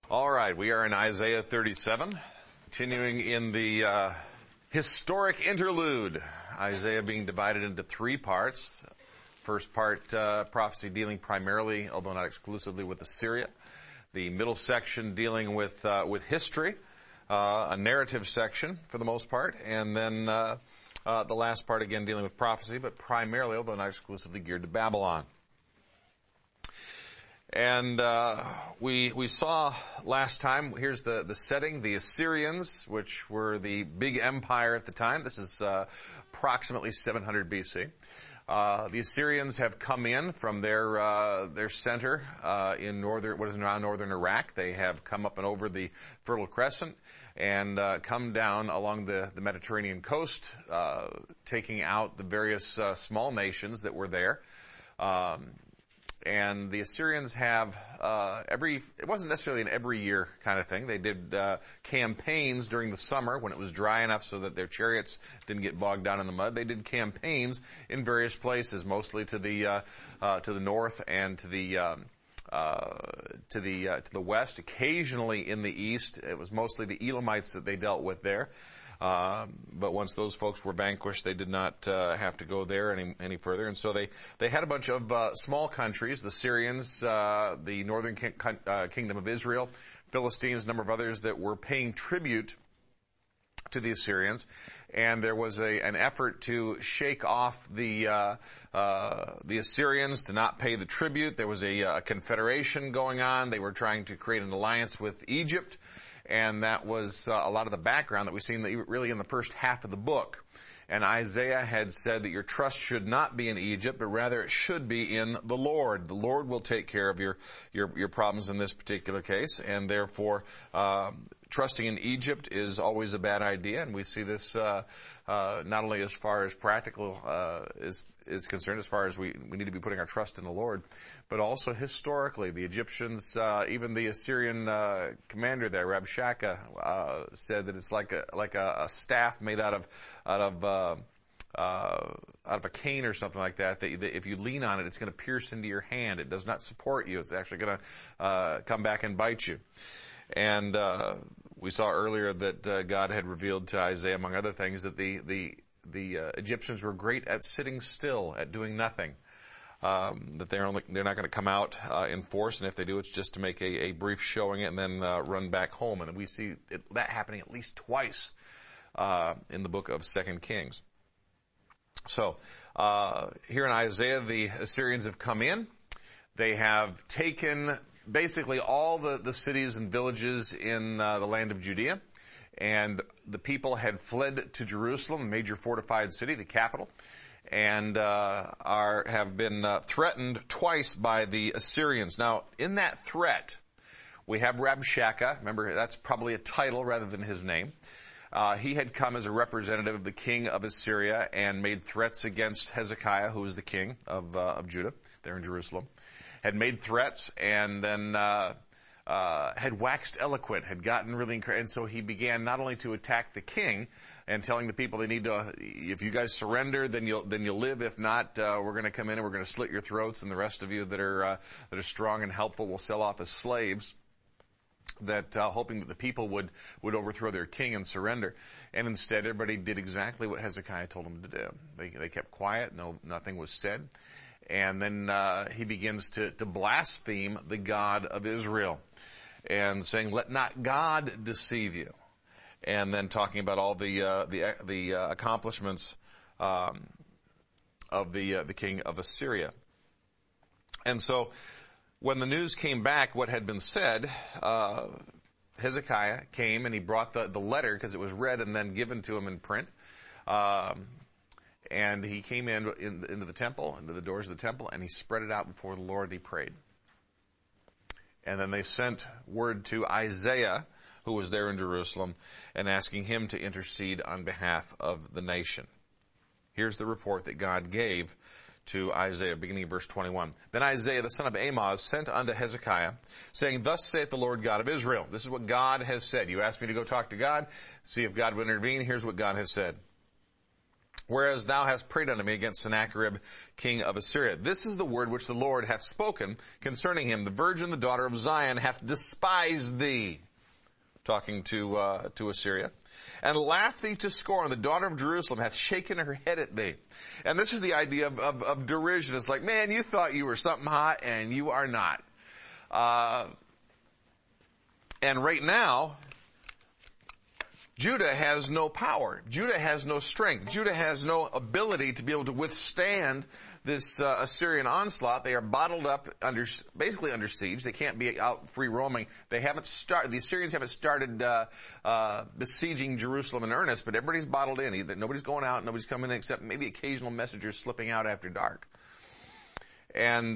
All right, we are in Isaiah 37, continuing in the historic interlude. Isaiah being divided into three parts. First part, prophecy dealing primarily, although not exclusively, with Assyria. The middle section dealing with history, a narrative section for the most part, and then the last part again dealing with prophecy, but primarily, although not exclusively, geared to Babylon. And we saw last time, here's the setting, the Assyrians, which were the big empire at the time. This is approximately 700 BC. The Assyrians have come in from their center in what is now northern Iraq. They have come up and over the Fertile Crescent and come down along the Mediterranean coast, taking out the various small nations that were there. And the Assyrians have it wasn't necessarily an every year kind of thing. They did campaigns during the summer when it was dry enough so that their chariots didn't get bogged down in the mud. They did campaigns in various places, mostly to the north and to the west. Occasionally in the east, it was mostly the Elamites that they dealt with there. But once those folks were vanquished, they did not have to go there any further. And so they had a bunch of small countries, the Syrians, the northern kingdom of Israel, Philistines, a number of others that were paying tribute to the Assyrians. And there was an effort to shake off the Assyrians to not pay the tribute. There was a confederation going on. They were trying to create an alliance with Egypt. And that was a lot of the background that we've seen really in the first half of the book. And Isaiah had said that your trust should not be in Egypt, but rather it should be in the Lord. The Lord will take care of your problems in this particular case, and therefore trusting in Egypt is always a bad idea. And we see this not only as far as practical is concerned, as far as we need to be putting our trust in the Lord, but also historically. The Egyptians, even the Assyrian commander there, Rabshakeh, said that it's like a staff made out of a cane or something like that, that if you lean on it, it's going to pierce into your hand. It does not support you. It's actually going to come back and bite you. And we saw earlier that God had revealed to Isaiah, among other things, that the Egyptians were great at sitting still, at doing nothing. That they're not going to come out in force, and if they do, it's just to make a brief showing and then run back home. And we see that happening at least twice in the book of 2 Kings. So here in Isaiah, the Assyrians have come in. They have taken basically all the cities and villages in the land of Judea, and the people had fled to Jerusalem, a major fortified city, the capital, and have been threatened twice by the Assyrians. Now, in that threat, we have Rabshakeh. Remember, that's probably a title rather than his name. He had come as a representative of the king of Assyria and made threats against Hezekiah, who was the king of Judah, there in Jerusalem. Had made threats and then had waxed eloquent, had gotten really, and so he began not only to attack the king and telling the people they need to, if you guys surrender, then you'll live. If not, we're going to come in and we're going to slit your throats, and the rest of you that are strong and helpful will sell off as slaves. That hoping that the people would overthrow their king and surrender, and instead everybody did exactly what Hezekiah told them to do. They kept quiet. Nothing was said. And then he begins to blaspheme the God of Israel and saying, "Let not God deceive you." And then talking about all the accomplishments of the king of Assyria. And so when the news came back, what had been said, Hezekiah came and he brought the letter, because it was read and then given to him in print. And he came into the temple, into the doors of the temple, and he spread it out before the Lord. He prayed. And then they sent word to Isaiah, who was there in Jerusalem, and asking him to intercede on behalf of the nation. Here's the report that God gave to Isaiah, beginning of verse 21. Then Isaiah, the son of Amoz, sent unto Hezekiah, saying, Thus saith the Lord God of Israel. This is what God has said. You asked me to go talk to God, see if God would intervene. Here's what God has said. whereas thou hast prayed unto me against Sennacherib, king of Assyria. This is the word which the Lord hath spoken concerning him. The virgin, the daughter of Zion, hath despised thee, talking to Assyria, and laughed thee to scorn. The daughter of Jerusalem hath shaken her head at thee. And this is the idea of derision. It's like, man, you thought you were something hot, and you are not. And right now, Judah has no power. Judah has no strength. Judah has no ability to be able to withstand this Assyrian onslaught. They are bottled up basically under siege. They can't be out free roaming. The Assyrians haven't started besieging Jerusalem in earnest, but everybody's bottled in. Nobody's going out, nobody's coming in, except maybe occasional messengers slipping out after dark. And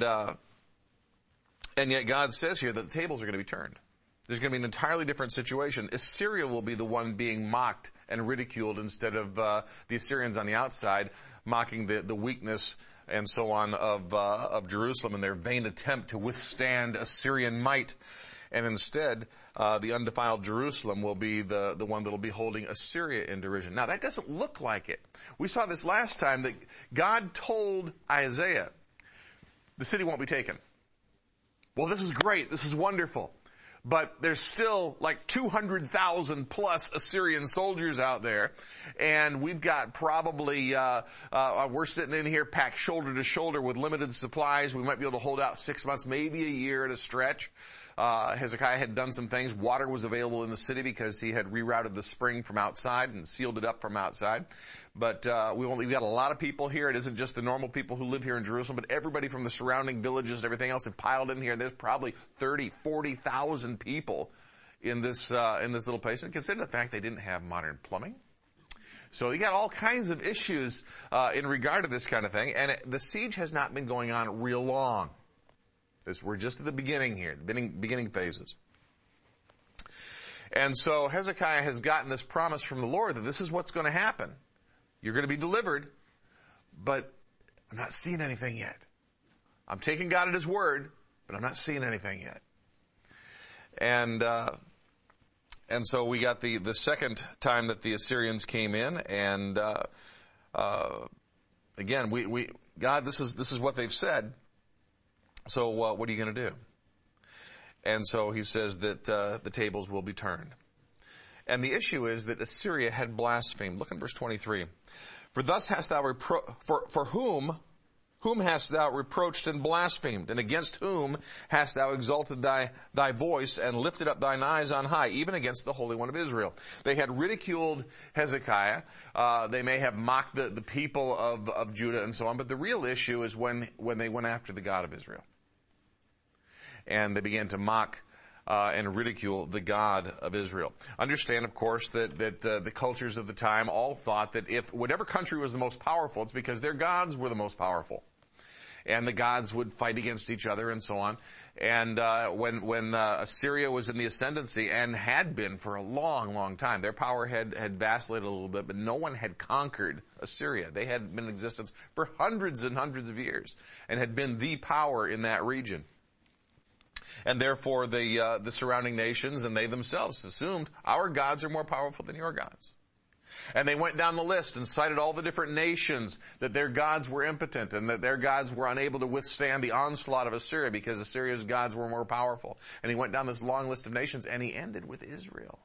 yet God says here that the tables are going to be turned. There's going to be an entirely different situation. Assyria will be the one being mocked and ridiculed instead of the Assyrians on the outside mocking the weakness and so on of Jerusalem in their vain attempt to withstand Assyrian might. And instead, the undefiled Jerusalem will be the one that will be holding Assyria in derision. Now, that doesn't look like it. We saw this last time that God told Isaiah, the city won't be taken. Well, this is great. This is wonderful. But there's still like 200,000 plus Assyrian soldiers out there. And we've got probably, we're sitting in here packed shoulder to shoulder with limited supplies. We might be able to hold out 6 months, maybe a year at a stretch. Hezekiah had done some things. Water was available in the city because he had rerouted the spring from outside and sealed it up from outside. But we've got a lot of people here. It isn't just the normal people who live here in Jerusalem, but everybody from the surrounding villages and everything else have piled in here. There's probably 30, 40,000 people in this little place. And consider the fact they didn't have modern plumbing. So you got all kinds of issues in regard to this kind of thing. And the siege has not been going on real long. We're just at the beginning here, the beginning phases. And so Hezekiah has gotten this promise from the Lord that this is what's going to happen. You're going to be delivered, but I'm not seeing anything yet. I'm taking God at His word, but I'm not seeing anything yet. And so we got the second time that the Assyrians came in, and again, God, this is what they've said. So what are you going to do? And so he says that the tables will be turned. And the issue is that Assyria had blasphemed. Look in verse 23. For thus hast thou for whom hast thou reproached and blasphemed, and against whom hast thou exalted thy voice and lifted up thine eyes on high, even against the Holy One of Israel? They had ridiculed Hezekiah. They may have mocked the people of Judah and so on, but the real issue is when they went after the God of Israel. And they began to mock and ridicule the God of Israel. Understand, of course, that the cultures of the time all thought that if whatever country was the most powerful, it's because their gods were the most powerful. And the gods would fight against each other and so on. And when Assyria was in the ascendancy, and had been for a long, long time, their power had vacillated a little bit, but no one had conquered Assyria. They had been in existence for hundreds and hundreds of years and had been the power in that region. And therefore the surrounding nations and they themselves assumed our gods are more powerful than your gods. And they went down the list and cited all the different nations that their gods were impotent and that their gods were unable to withstand the onslaught of Assyria because Assyria's gods were more powerful. And he went down this long list of nations and he ended with Israel,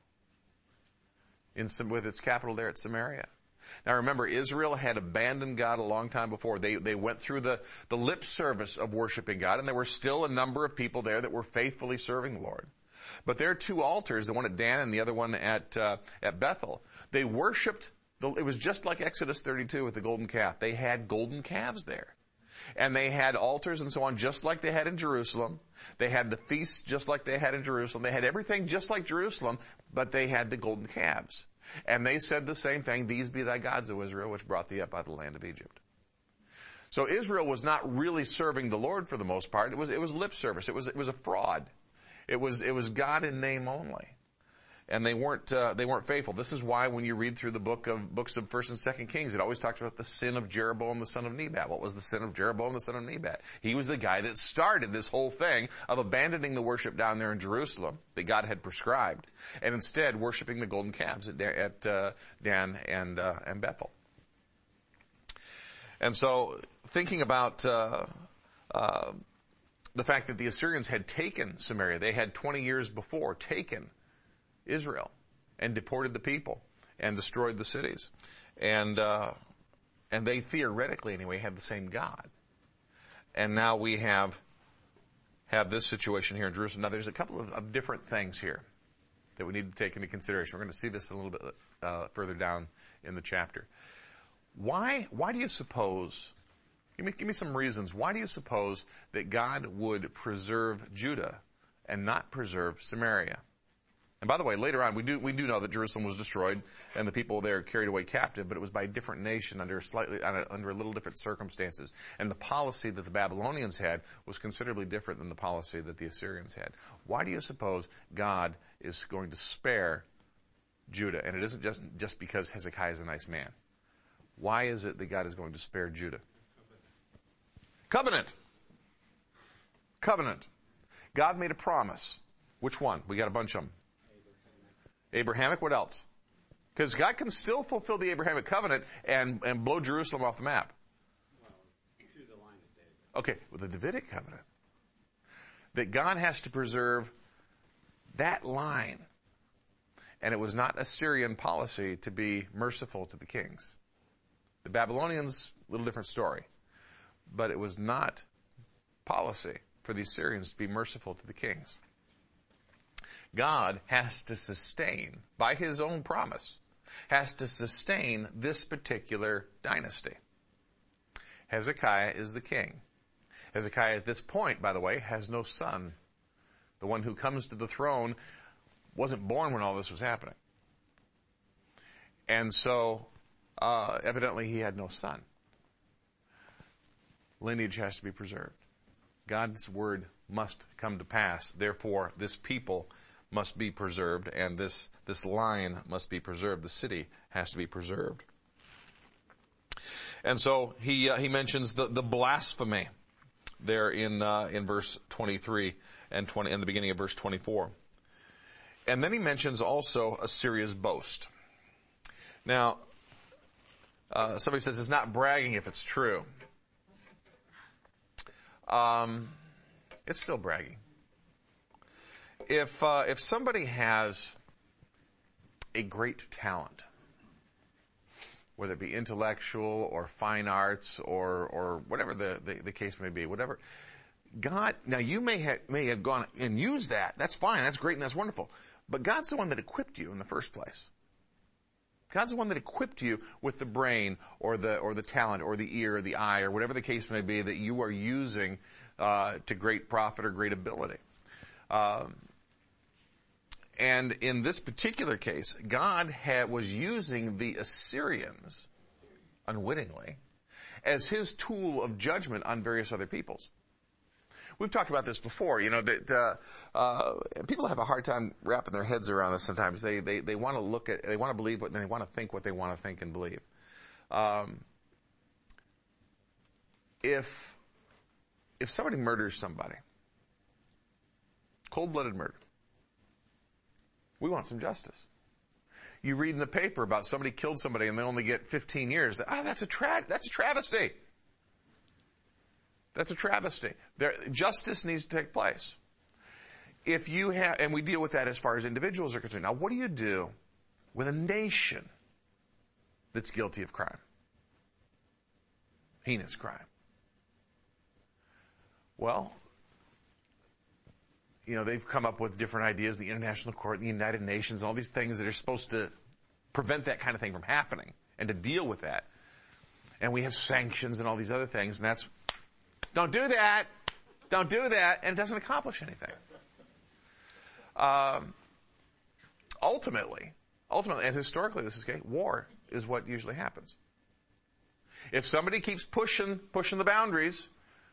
with its capital there at Samaria. Now remember, Israel had abandoned God a long time before. They went through the lip service of worshiping God, and there were still a number of people there that were faithfully serving the Lord. But their two altars, the one at Dan and the other one at Bethel, they worshipped, it was just like Exodus 32 with the golden calf. They had golden calves there. And they had altars and so on just like they had in Jerusalem. They had the feasts just like they had in Jerusalem. They had everything just like Jerusalem, but they had the golden calves. And they said the same thing, these be thy gods, O Israel, which brought thee up out of the land of Egypt. So Israel was not really serving the Lord for the most part. It was lip service. It was a fraud. It was God in name only. And they weren't faithful. This is why when you read through the books of 1st and 2nd Kings, it always talks about the sin of Jeroboam the son of Nebat. What was the sin of Jeroboam the son of Nebat? He was the guy that started this whole thing of abandoning the worship down there in Jerusalem that God had prescribed, and instead worshiping the golden calves at Dan and Bethel. And so thinking about the fact that the Assyrians had taken Samaria, they had 20 years before taken Israel and deported the people and destroyed the cities. And they theoretically anyway had the same God. And now we have this situation here in Jerusalem. Now there's a couple of different things here that we need to take into consideration. We're going to see this a little bit further down in the chapter. Why do you suppose, give me some reasons, why do you suppose that God would preserve Judah and not preserve Samaria? And by the way, later on, we do know that Jerusalem was destroyed and the people there carried away captive, but it was by a different nation under a little different circumstances. And the policy that the Babylonians had was considerably different than the policy that the Assyrians had. Why do you suppose God is going to spare Judah? And it isn't just because Hezekiah is a nice man. Why is it that God is going to spare Judah? Covenant. God made a promise. Which one? We got a bunch of them. Abrahamic, what else? Because God can still fulfill the Abrahamic covenant and blow Jerusalem off the map. Well, through the line of David. Okay, with the Davidic covenant. That God has to preserve that line. And it was not Assyrian policy to be merciful to the kings. The Babylonians, a little different story. But it was not policy for the Assyrians to be merciful to the kings. God has to sustain, by his own promise, has to sustain this particular dynasty. Hezekiah is the king. Hezekiah at this point, by the way, has no son. The one who comes to the throne wasn't born when all this was happening. And so, evidently he had no son. Lineage has to be preserved. God's word must come to pass. Therefore, this people must be preserved, and this line must be preserved. The city has to be preserved. And so he mentions the blasphemy there in verse 23 and the beginning of verse 24. And then he mentions also Assyria's boast. Now, somebody says it's not bragging if it's true. It's still bragging. If somebody has a great talent, whether it be intellectual or fine arts or whatever the case may be, whatever, God, now you may have gone and used that. That's fine. That's great and that's wonderful. But God's the one that equipped you in the first place. God's the one that equipped you with the brain or the talent or the ear or the eye or whatever the case may be that you are using to great profit or great ability. And in this particular case, God was using the Assyrians, unwittingly, as his tool of judgment on various other peoples. We've talked about this before, that people have a hard time wrapping their heads around this sometimes. They want to they want to believe what, and they want to think what they want to think and believe. If somebody murders somebody, cold-blooded murder, we want some justice. You read in the paper about somebody killed somebody and they only get 15 years. That's a travesty. That's a travesty. Justice needs to take place. And we deal with that as far as individuals are concerned. Now, what do you do with a nation that's guilty of crime? Heinous crime. Well, they've come up with different ideas, the International Court, the United Nations, and all these things that are supposed to prevent that kind of thing from happening and to deal with that. And we have sanctions and all these other things, and don't do that, and it doesn't accomplish anything. Ultimately, and historically this is okay, war is what usually happens. If somebody keeps pushing the boundaries,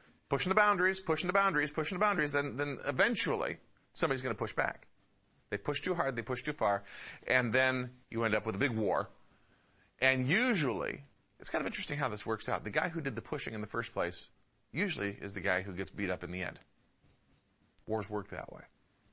then eventually somebody's going to push back. They push too hard, they push too far, and then you end up with a big war. And usually, it's kind of interesting how this works out. The guy who did the pushing in the first place usually is the guy who gets beat up in the end. Wars work that way.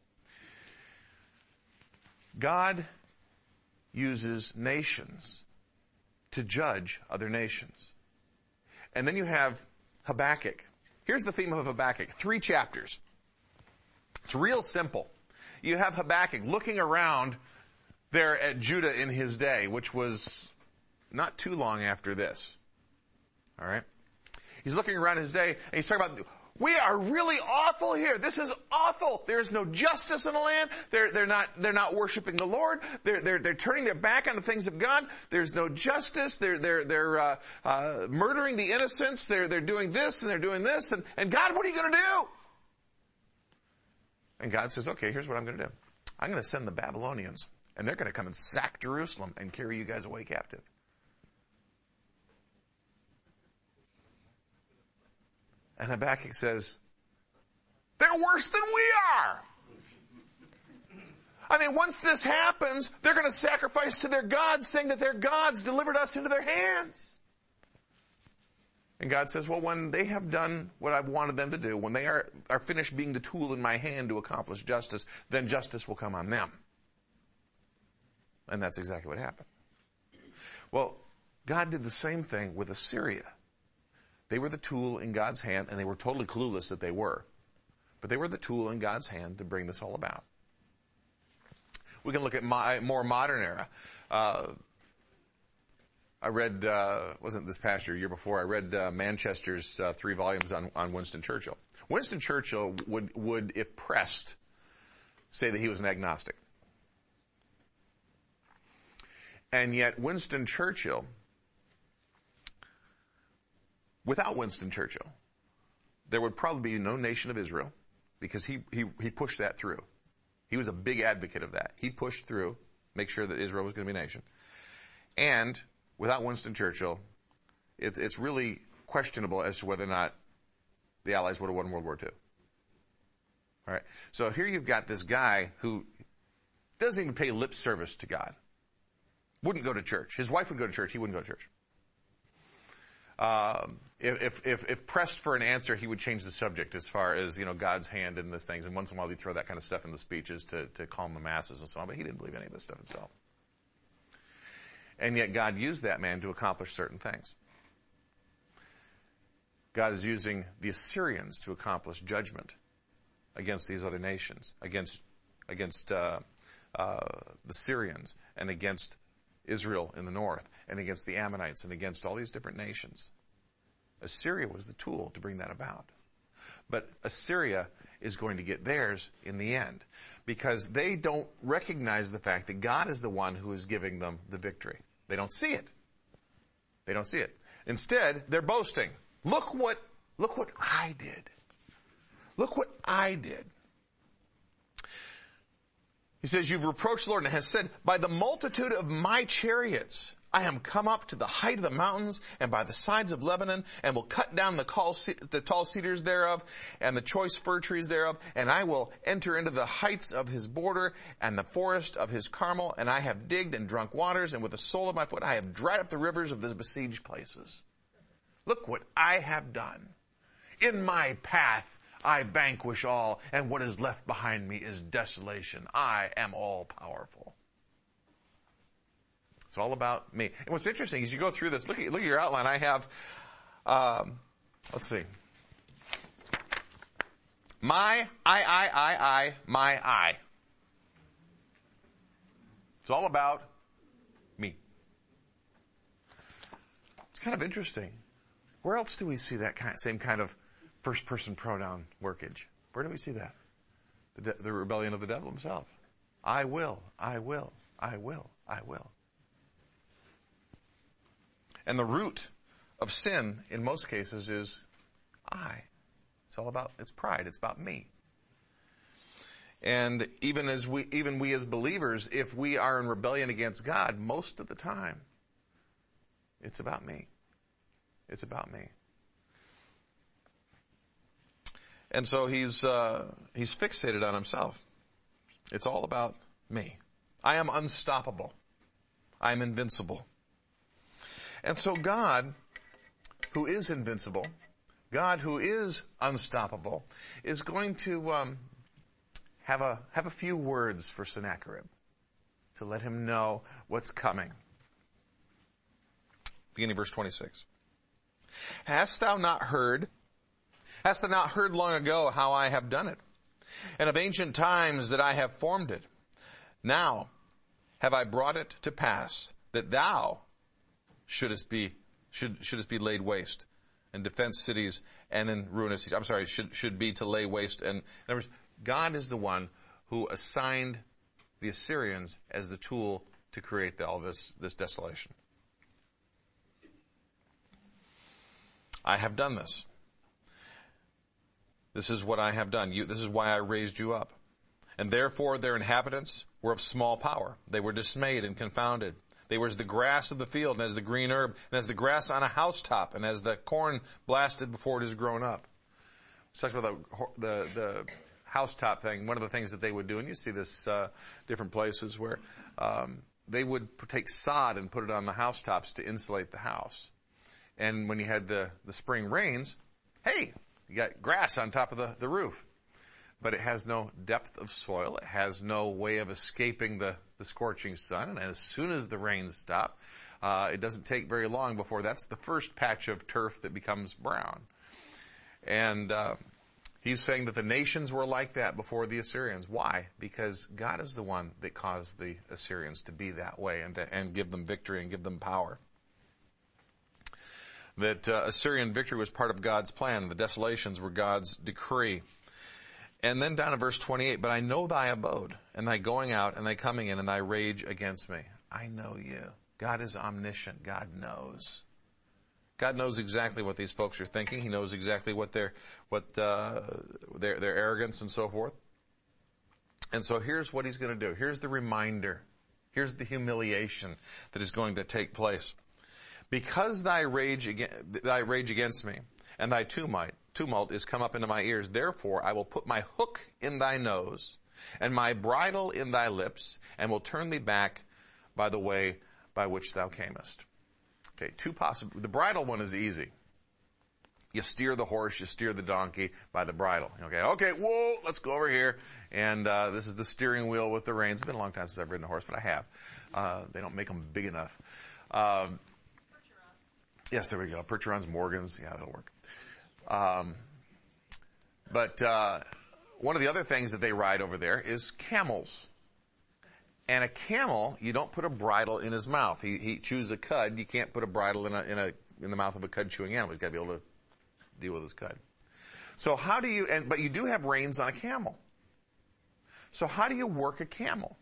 God uses nations to judge other nations. And then you have Habakkuk. Here's the theme of Habakkuk. 3 chapters. It's real simple. You have Habakkuk looking around there at Judah in his day, which was not too long after this. All right? He's looking around his day, and he's talking about, we are really awful here. This is awful. There is no justice in the land. They're not worshiping the Lord. They're turning their back on the things of God. There's no justice. They're murdering the innocents. They're doing this and they're doing this. And God, what are you going to do? And God says, okay, here's what I'm going to do. I'm going to send the Babylonians, and they're going to come and sack Jerusalem and carry you guys away captive. And Habakkuk says, they're worse than we are. I mean, once this happens, they're going to sacrifice to their gods, saying that their gods delivered us into their hands. And God says, well, when they have done what I've wanted them to do, when they are finished being the tool in my hand to accomplish justice, then justice will come on them. And that's exactly what happened. Well, God did the same thing with Assyria. They were the tool in God's hand, and they were totally clueless that they were. But they were the tool in God's hand to bring this all about. We can look at more modern era. I read, wasn't this past year before, I read Manchester's 3 volumes on Winston Churchill. Winston Churchill would, if pressed, say that he was an agnostic. And yet Winston Churchill, without Winston Churchill, there would probably be no nation of Israel, because he pushed that through. He was a big advocate of that. He pushed through, make sure that Israel was going to be a nation. And without Winston Churchill, it's really questionable as to whether or not the Allies would have won World War II. All right. So here you've got this guy who doesn't even pay lip service to God. Wouldn't go to church. His wife would go to church. He wouldn't go to church. If pressed for an answer, he would change the subject as far as, God's hand in these things. And once in a while he'd throw that kind of stuff in the speeches to calm the masses and so on. But he didn't believe any of this stuff himself. And yet God used that man to accomplish certain things. God is using the Assyrians to accomplish judgment against these other nations, against the Syrians, and against Israel in the north, and against the Ammonites, and against all these different nations. Assyria was the tool to bring that about. But Assyria is going to get theirs in the end, because they don't recognize the fact that God is the one who is giving them the victory. They don't see it. They don't see it. Instead, they're boasting. Look what I did. Look what I did. He says, you've reproached the Lord, and has said, by the multitude of my chariots, I am come up to the height of the mountains and by the sides of Lebanon, and will cut down the tall cedars thereof and the choice fir trees thereof, and I will enter into the heights of his border and the forest of his Carmel, and I have digged and drunk waters, and with the sole of my foot I have dried up the rivers of the besieged places. Look what I have done. In my path I vanquish all, and what is left behind me is desolation. I am all powerful. It's all about me. And what's interesting is you go through this, look at your outline. I have, let's see. My I. It's all about me. It's kind of interesting. Where else do we see that same kind of first-person pronoun workage? Where do we see that? The rebellion of the devil himself. I will. And the root of sin, in most cases, is I. It's pride. It's about me. And even we as believers, if we are in rebellion against God, most of the time, it's about me. It's about me. And so he's fixated on himself. It's all about me. I am unstoppable. I am invincible. And so God, who is invincible, God who is unstoppable, is going to have a few words for Sennacherib to let him know what's coming. Beginning verse 26. Hast thou not heard? Hast thou not heard long ago how I have done it? And of ancient times that I have formed it? Now have I brought it to pass that thou shouldest be laid waste, and defense cities and in ruinous cities. I'm sorry, should be to lay waste. And in other words, God is the one who assigned the Assyrians as the tool to create all this desolation. I have done this. This is what I have done. This is why I raised you up. And therefore their inhabitants were of small power. They were dismayed and confounded. They were as the grass of the field, and as the green herb, and as the grass on a housetop, and as the corn blasted before it is grown up. Talks about the housetop thing. One of the things that they would do, and you see this different places where they would take sod and put it on the housetops to insulate the house. And when you had the spring rains, hey, you got grass on top of the roof. But it has no depth of soil. It has no way of escaping the scorching sun. And as soon as the rains stop, it doesn't take very long before that's the first patch of turf that becomes brown. And he's saying that the nations were like that before the Assyrians. Why? Because God is the one that caused the Assyrians to be that way and give them victory and give them power. That Assyrian victory was part of God's plan. The desolations were God's decree. And then down to verse 28, but I know thy abode, and thy going out, and thy coming in, and thy rage against me. I know you. God is omniscient. God knows. God knows exactly what these folks are thinking. He knows exactly what their arrogance and so forth. And so here's what he's going to do. Here's the reminder. Here's the humiliation that is going to take place. Because thy rage against me, and thy tumult is come up into my ears. Therefore, I will put my hook in thy nose and my bridle in thy lips, and will turn thee back by the way by which thou camest. Okay, the bridle one is easy. You steer the horse, you steer the donkey by the bridle. Okay, whoa, let's go over here. And this is the steering wheel with the reins. It's been a long time since I've ridden a horse, but I have. They don't make them big enough. Yes, there we go. Percherons, Morgans. Yeah, that'll work. But one of the other things that they ride over there is camels. And a camel, you don't put a bridle in his mouth. He chews a cud. You can't put a bridle in the mouth of a cud chewing animal. He's got to be able to deal with his cud. So how do you? But you do have reins on a camel. So how do you work a camel?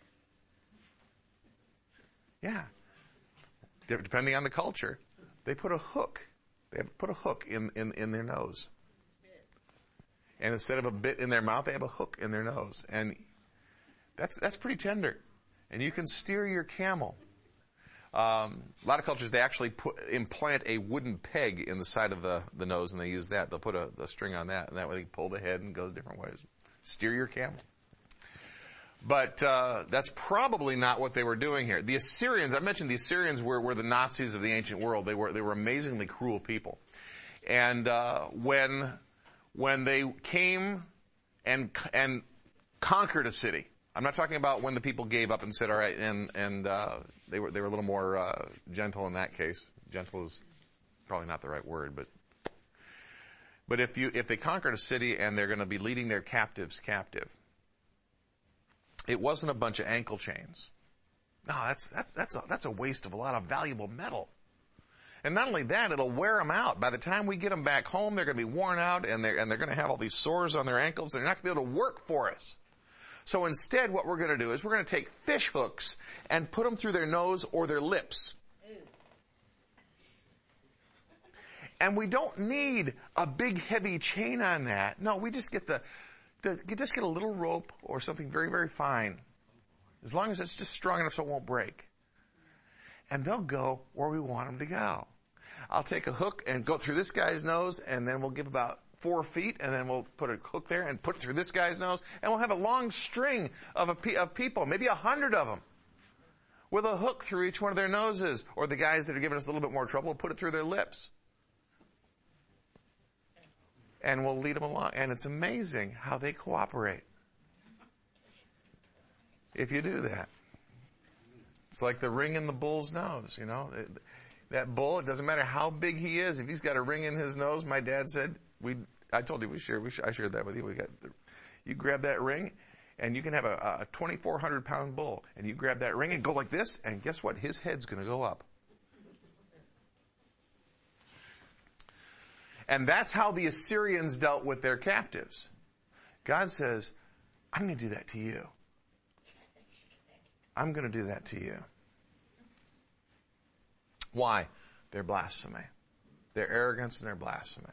Yeah, depending on the culture. They put a hook. They put a hook in their nose. And instead of a bit in their mouth, they have a hook in their nose. And that's pretty tender. And you can steer your camel. A lot of cultures, they actually implant a wooden peg in the side of the nose, and they use that. They'll put a string on that, and that way they pull the head and goes different ways. Steer your camel. But that's probably not what they were doing here. The Assyrians, I mentioned the Assyrians were the Nazis of the ancient world. They were amazingly cruel people. And when they came and conquered a city, I'm not talking about when the people gave up and said, all right, and they were a little more gentle in that case. Gentle is probably not the right word, but if they conquered a city and they're going to be leading their captives captive, it wasn't a bunch of ankle chains. No, that's a waste of a lot of valuable metal. And not only that, it'll wear them out. By the time we get them back home, they're going to be worn out, and they're going to have all these sores on their ankles. They're not going to be able to work for us. So instead, what we're going to do is we're going to take fish hooks and put them through their nose or their lips. And we don't need a big, heavy chain on that. No, we just get just get a little rope or something very, very fine. As long as it's just strong enough so it won't break. And they'll go where we want them to go. I'll take a hook and go through this guy's nose, and then we'll give about 4 feet, and then we'll put a hook there and put it through this guy's nose, and we'll have a long string of people, maybe 100 of them, with a hook through each one of their noses. Or the guys that are giving us a little bit more trouble, we'll put it through their lips. And we'll lead them along. And it's amazing how they cooperate if you do that. It's like the ring in the bull's nose, that bull, it doesn't matter how big he is, if he's got a ring in his nose, my dad said, I told you I shared that with you. You grab that ring, and you can have a 2,400 pound bull, and you grab that ring and go like this, and guess what? His head's going to go up. And that's how the Assyrians dealt with their captives. God says, I'm going to do that to you. I'm going to do that to you. Why? Their blasphemy. Their arrogance and their blasphemy.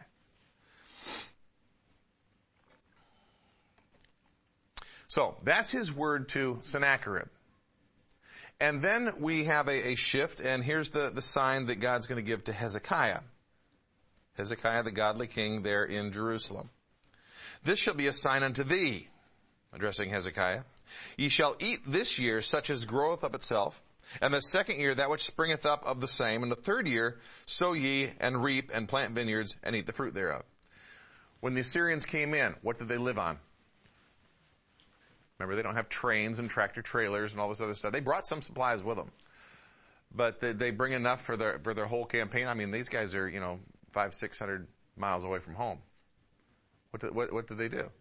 So, that's his word to Sennacherib. And then we have a shift, and here's the sign that God's going to give to Hezekiah. Hezekiah, the godly king there in Jerusalem. This shall be a sign unto thee, addressing Hezekiah. Ye shall eat this year such as groweth of itself, and the second year that which springeth up of the same, and the third year sow ye and reap and plant vineyards and eat the fruit thereof. When the Assyrians came in, what did they live on? Remember, they don't have trains and tractor trailers and all this other stuff. They brought some supplies with them, but they bring enough for their whole campaign. I mean, these guys are 500-600 miles away from home. What did they do?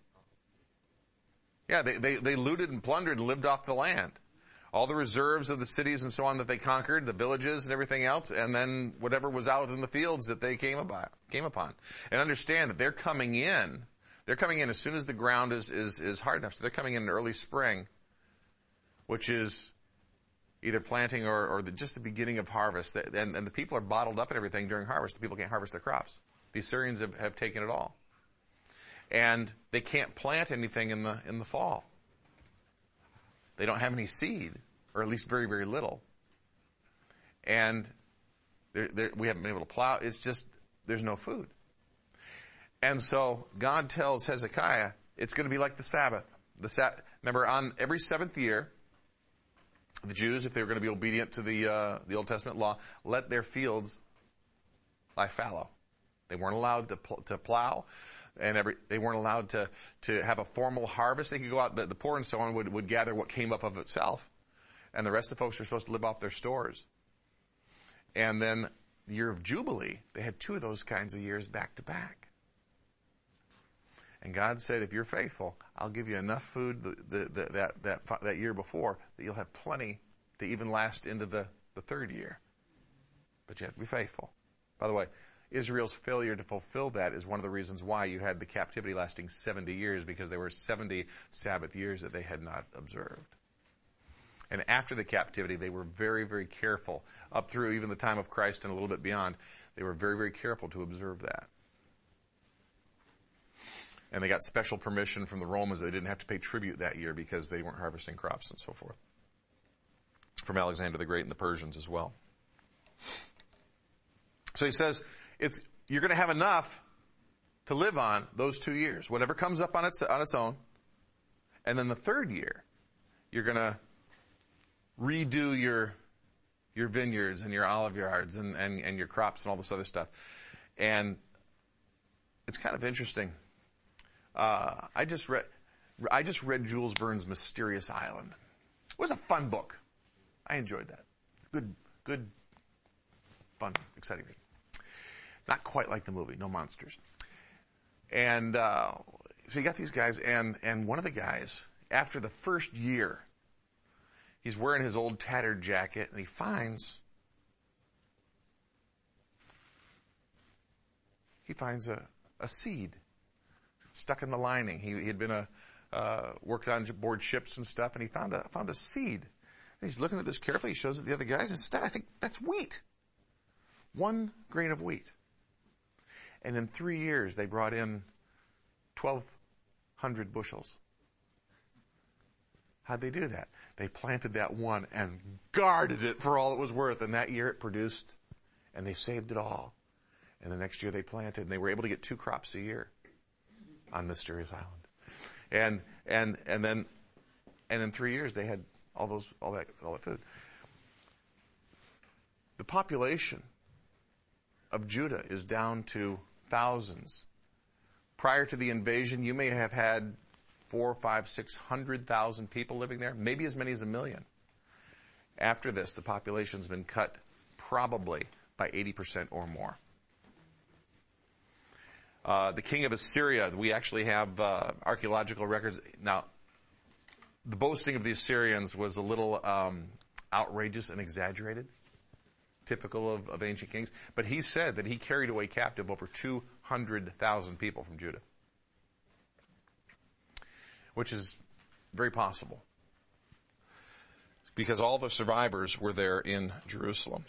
Yeah, they looted and plundered and lived off the land. All the reserves of the cities and so on that they conquered, the villages and everything else, and then whatever was out in the fields that they came upon. And understand that they're coming in as soon as the ground is hard enough. So they're coming in early spring, which is either planting or just the beginning of harvest. And the people are bottled up and everything during harvest. The people can't harvest their crops. The Assyrians have taken it all. And they can't plant anything in the fall. They don't have any seed, or at least very, very little. And we haven't been able to plow. It's just, there's no food. And so God tells Hezekiah, it's going to be like the Sabbath. Remember, on every seventh year, the Jews, if they were going to be obedient to the Old Testament law, let their fields lie fallow. They weren't allowed to plow. And they weren't allowed to have a formal harvest. They could go out, the poor and so on would gather what came up of itself. And the rest of the folks were supposed to live off their stores. And then the year of Jubilee, they had 2 of those kinds of years back to back. And God said, if you're faithful, I'll give you enough food that year before that you'll have plenty to even last into the third year. But you have to be faithful. By the way, Israel's failure to fulfill that is one of the reasons why you had the captivity lasting 70 years, because there were 70 Sabbath years that they had not observed. And after the captivity, they were very, very careful, up through even the time of Christ and a little bit beyond. They were very, very careful to observe that. And they got special permission from the Romans. They didn't have to pay tribute that year because they weren't harvesting crops and so forth. From Alexander the Great and the Persians as well. So he says, you're going to have enough to live on those 2 years, whatever comes up on its own. And then the third year, you're going to redo your vineyards and your olive yards and your crops and all this other stuff. And it's kind of interesting. I just read Jules Verne's Mysterious Island. It was a fun book. I enjoyed that. Good, fun, exciting read. Not quite like the movie, no monsters. And so you got these guys, and one of the guys, after the first year, he's wearing his old tattered jacket, and he finds a seed stuck in the lining. He had been worked on board ships and stuff, and he found a seed. And he's looking at this carefully. He shows it to the other guys, and says, I think that's wheat. 1 grain of wheat. And in 3 years, they brought in 1,200 bushels. How'd they do that? They planted that one and guarded it for all it was worth. And that year it produced, and they saved it all. And the next year they planted, and they were able to get 2 crops a year on Mysterious Island. And then in 3 years they had all that food. The population of Judah is down to thousands. Prior to the invasion, you may have had 400,000, 500,000, 600,000 people living there, maybe as many as 1 million. After this, the population's been cut probably by 80% or more. The king of Assyria, we actually have archaeological records. Now, the boasting of the Assyrians was a little outrageous and exaggerated, typical of ancient kings. But he said that he carried away captive over 200,000 people from Judah, which is very possible, because all the survivors were there in Jerusalem.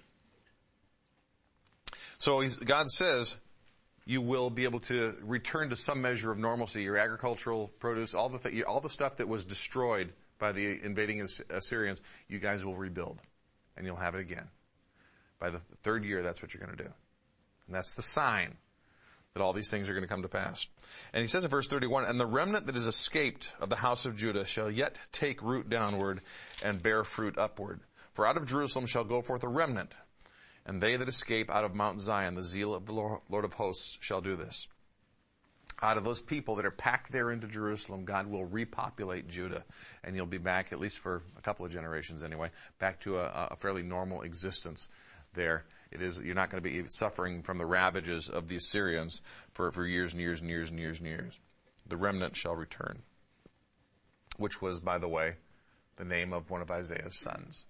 So God says, you will be able to return to some measure of normalcy. Your agricultural produce, all the stuff that was destroyed by the invading Assyrians, you guys will rebuild, and you'll have it again. By the third year, that's what you're going to do. And that's the sign that all these things are going to come to pass. And he says in verse 31, and the remnant that is escaped of the house of Judah shall yet take root downward and bear fruit upward. For out of Jerusalem shall go forth a remnant, and they that escape out of Mount Zion, the zeal of the Lord of hosts shall do this. Out of those people that are packed there into Jerusalem, God will repopulate Judah, and you'll be back, at least for a couple of generations anyway, back to a fairly normal existence there. You're not going to be suffering from the ravages of the Assyrians for years and years and years and years and years. The remnant shall return, which was, by the way, the name of one of Isaiah's sons.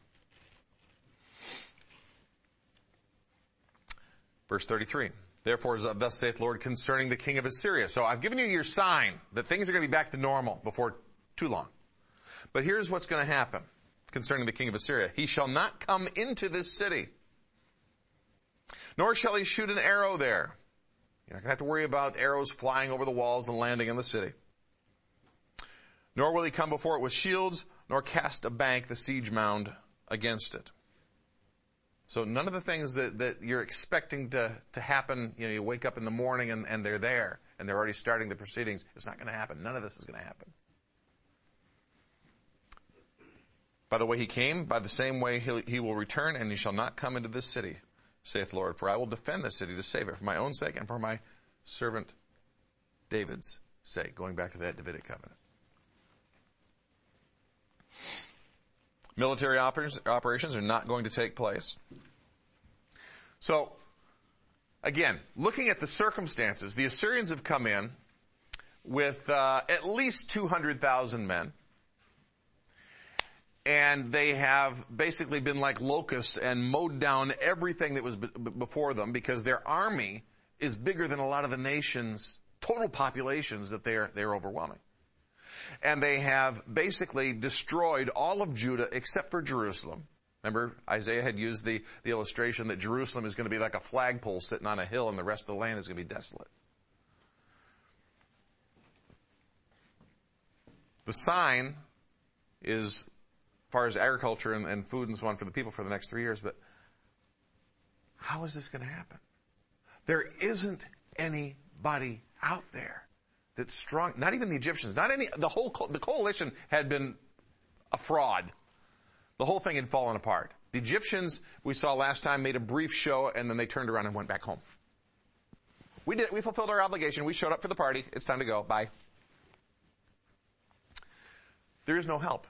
Verse 33, therefore, thus saith the Lord concerning the king of Assyria. So I've given you your sign that things are going to be back to normal before too long. But here's what's going to happen concerning the king of Assyria. He shall not come into this city, nor shall he shoot an arrow there. You're not going to have to worry about arrows flying over the walls and landing in the city. Nor will he come before it with shields, nor cast a bank, the siege mound, against it. So none of the things that you're expecting to happen, you wake up in the morning and they're there, and they're already starting the proceedings. It's not going to happen. None of this is going to happen. By the way he came, by the same way he will return, and he shall not come into this city, saith the Lord. For I will defend this city to save it for my own sake and for my servant David's sake. Going back to that Davidic covenant. Military operations are not going to take place. So, again, looking at the circumstances, the Assyrians have come in with at least 200,000 men. And they have basically been like locusts and mowed down everything that was before them, because their army is bigger than a lot of the nation's total populations that they're overwhelming. And they have basically destroyed all of Judah except for Jerusalem. Remember, Isaiah had used the illustration that Jerusalem is going to be like a flagpole sitting on a hill and the rest of the land is going to be desolate. The sign is, as far as agriculture and food and so on for the people for the next 3 years, but how is this going to happen? There isn't anybody out there that's strong, not even the Egyptians, the coalition had been a fraud. The whole thing had fallen apart. The Egyptians, we saw last time, made a brief show and then they turned around and went back home. We fulfilled our obligation. We showed up for the party. It's time to go. Bye. There is no help.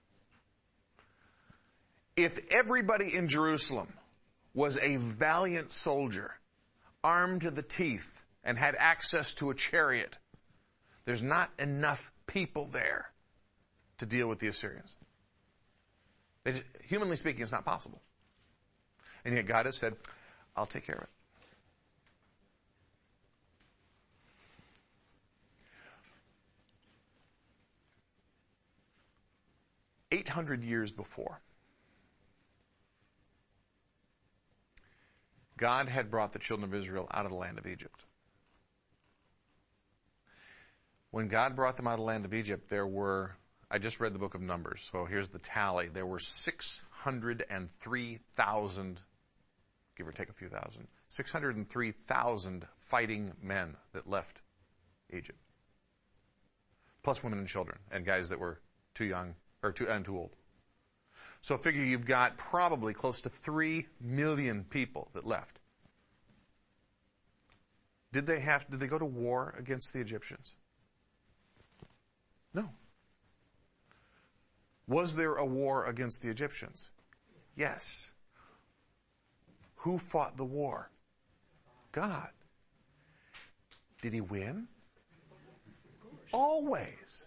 If everybody in Jerusalem was a valiant soldier, armed to the teeth, and had access to a chariot, there's not enough people there to deal with the Assyrians. Humanly speaking, it's not possible. And yet God has said, I'll take care of it. 800 years before, God had brought the children of Israel out of the land of Egypt. When God brought them out of the land of Egypt, I just read the book of Numbers, so here's the tally. There were 603,000, give or take a few thousand, 603,000 fighting men that left Egypt. Plus women and children, and guys that were too young, or too old. So figure you've got probably close to 3 million people that left. Did they go to war against the Egyptians? No. Was there a war against the Egyptians? Yes. Who fought the war? God. Did he win? Always.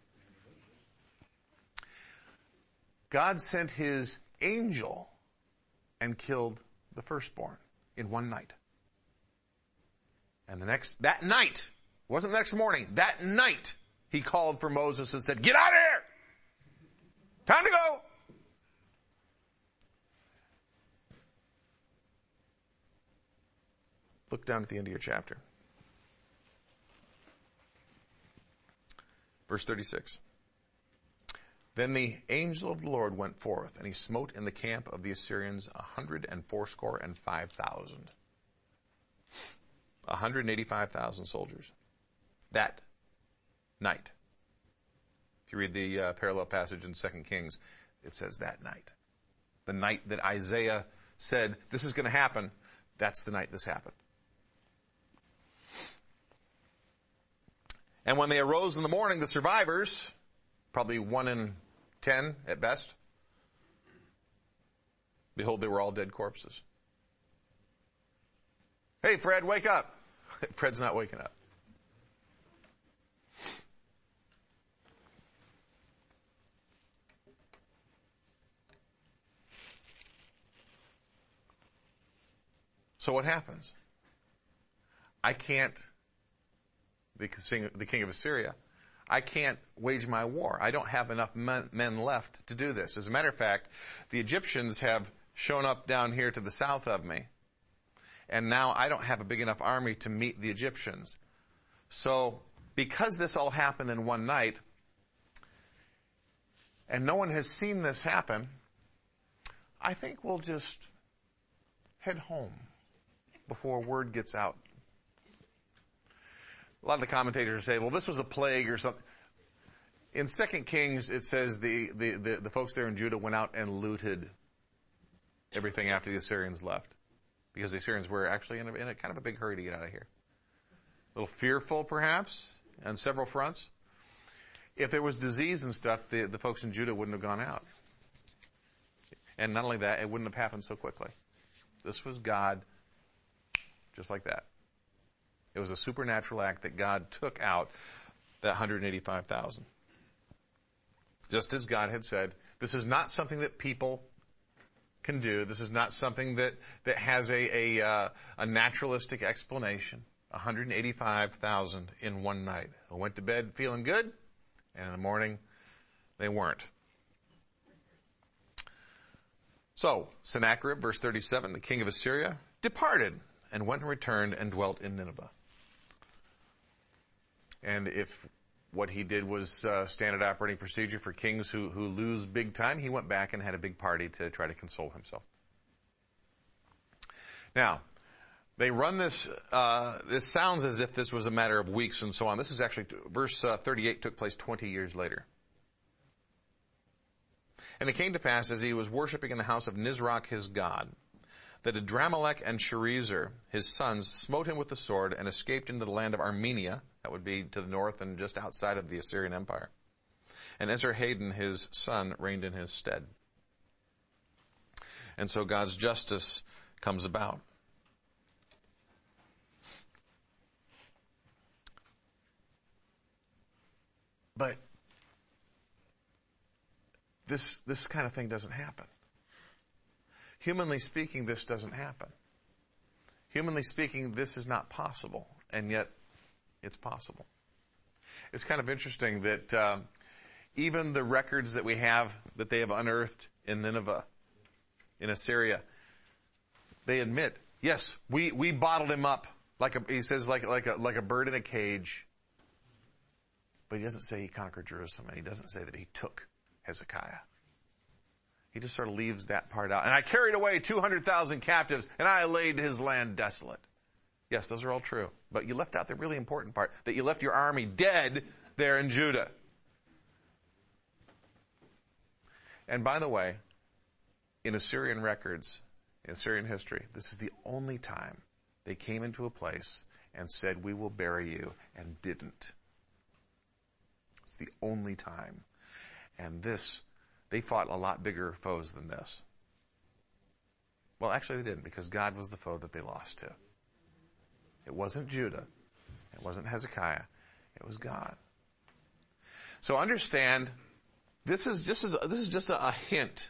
God sent his angel and killed the firstborn in one night. And that night, wasn't the next morning, that night, he called for Moses and said, "Get out of here! Time to go!" Look down at the end of your chapter. Verse 36. Then the angel of the Lord went forth, and he smote in the camp of the Assyrians 185,000. 185,000 soldiers. That night. If you read the parallel passage in 2 Kings, it says that night. The night that Isaiah said, this is going to happen, that's the night this happened. And when they arose in the morning, the survivors, probably 1 in 10 at best, behold, they were all dead corpses. Hey, Fred, wake up. Fred's not waking up. So what happens? I can't, the king of Assyria, I can't wage my war. I don't have enough men left to do this. As a matter of fact, the Egyptians have shown up down here to the south of me. And now I don't have a big enough army to meet the Egyptians. So, because this all happened in one night, and no one has seen this happen, I think we'll just head home before word gets out. A lot of the commentators say, well, this was a plague or something. In 2 Kings, it says the folks there in Judah went out and looted everything after the Assyrians left. Because the Assyrians were actually in a kind of a big hurry to get out of here. A little fearful, perhaps, on several fronts. If there was disease and stuff, the folks in Judah wouldn't have gone out. And not only that, it wouldn't have happened so quickly. This was God, just like that. It was a supernatural act that God took out that 185,000. Just as God had said, this is not something that people can do. This is not something that has a naturalistic explanation. 185,000 in one night. I went to bed feeling good, and in the morning, they weren't. So, Sennacherib, verse 37, the king of Assyria, departed and went and returned and dwelt in Nineveh. And if what he did was standard operating procedure for kings who lose big time, he went back and had a big party to try to console himself. Now, they run this, this sounds as if this was a matter of weeks and so on. This is actually, verse 38 took place 20 years later. And it came to pass, as he was worshiping in the house of Nisroch his god, that Adramelech and Sharezer, his sons, smote him with the sword and escaped into the land of Armenia. That would be to the north and just outside of the Assyrian Empire. And Esarhaddon, his son, reigned in his stead. And so God's justice comes about. But this kind of thing doesn't happen. Humanly speaking, this doesn't happen. Humanly speaking, this is not possible, and yet it's possible. It's kind of interesting that even the records that we have, that they have unearthed in Nineveh, in Assyria, they admit, yes, we bottled him up he says like a bird in a cage. But he doesn't say he conquered Jerusalem, and he doesn't say that he took Hezekiah. He just sort of leaves that part out. And I carried away 200,000 captives, and I laid his land desolate. Yes, those are all true. But you left out the really important part, that you left your army dead there in Judah. And by the way, in Assyrian records, in Assyrian history, this is the only time they came into a place and said, we will bury you, and didn't. It's the only time. And they fought a lot bigger foes than this. Well, actually they didn't, because God was the foe that they lost to. It wasn't Judah. It wasn't Hezekiah. It was God. So understand, this is just a hint.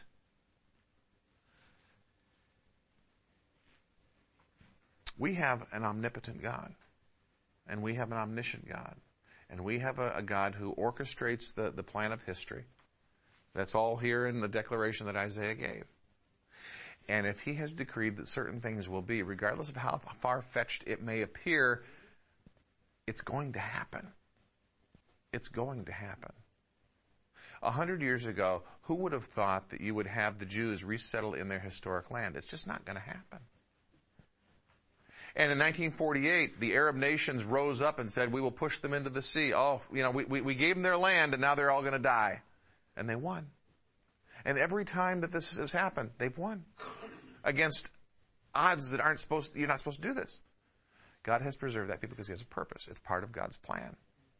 We have an omnipotent God, and we have an omniscient God, and we have a God who orchestrates the plan of history. That's all here in the declaration that Isaiah gave. And if he has decreed that certain things will be, regardless of how far-fetched it may appear, it's going to happen. It's going to happen. 100 years ago, who would have thought that you would have the Jews resettle in their historic land? It's just not going to happen. And in 1948, the Arab nations rose up and said, we will push them into the sea. Oh, we gave them their land and now they're all going to die. And they won. And every time that this has happened, they've won. Against odds that you're not supposed to do this. God has preserved that people because he has a purpose. It's part of God's plan.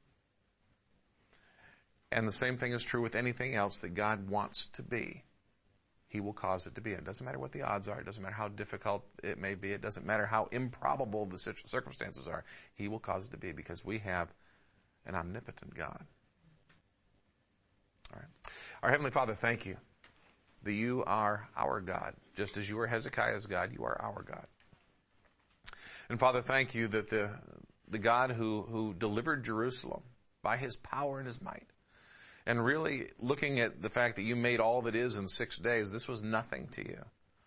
And the same thing is true with anything else that God wants to be. He will cause it to be. It doesn't matter what the odds are. It doesn't matter how difficult it may be. It doesn't matter how improbable the circumstances are. He will cause it to be because we have an omnipotent God. All right. Our Heavenly Father, thank you that you are our God. Just as you are Hezekiah's God, you are our God. And Father, thank you that the God who delivered Jerusalem by his power and his might, and really looking at the fact that you made all that is in 6 days, this was nothing to you.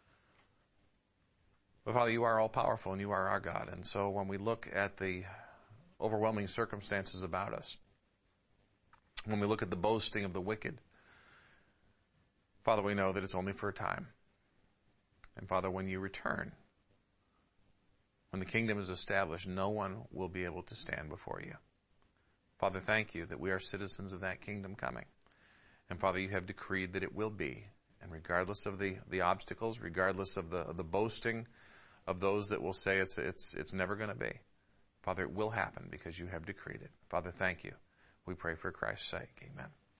But Father, you are all powerful and you are our God. And so when we look at the overwhelming circumstances about us, when we look at the boasting of the wicked, Father, we know that it's only for a time. And Father, when you return, when the kingdom is established, no one will be able to stand before you. Father, thank you that we are citizens of that kingdom coming. And Father, you have decreed that it will be. And regardless of the obstacles, regardless of the boasting of those that will say it's never going to be, Father, it will happen because you have decreed it. Father, thank you. We pray for Christ's sake. Amen.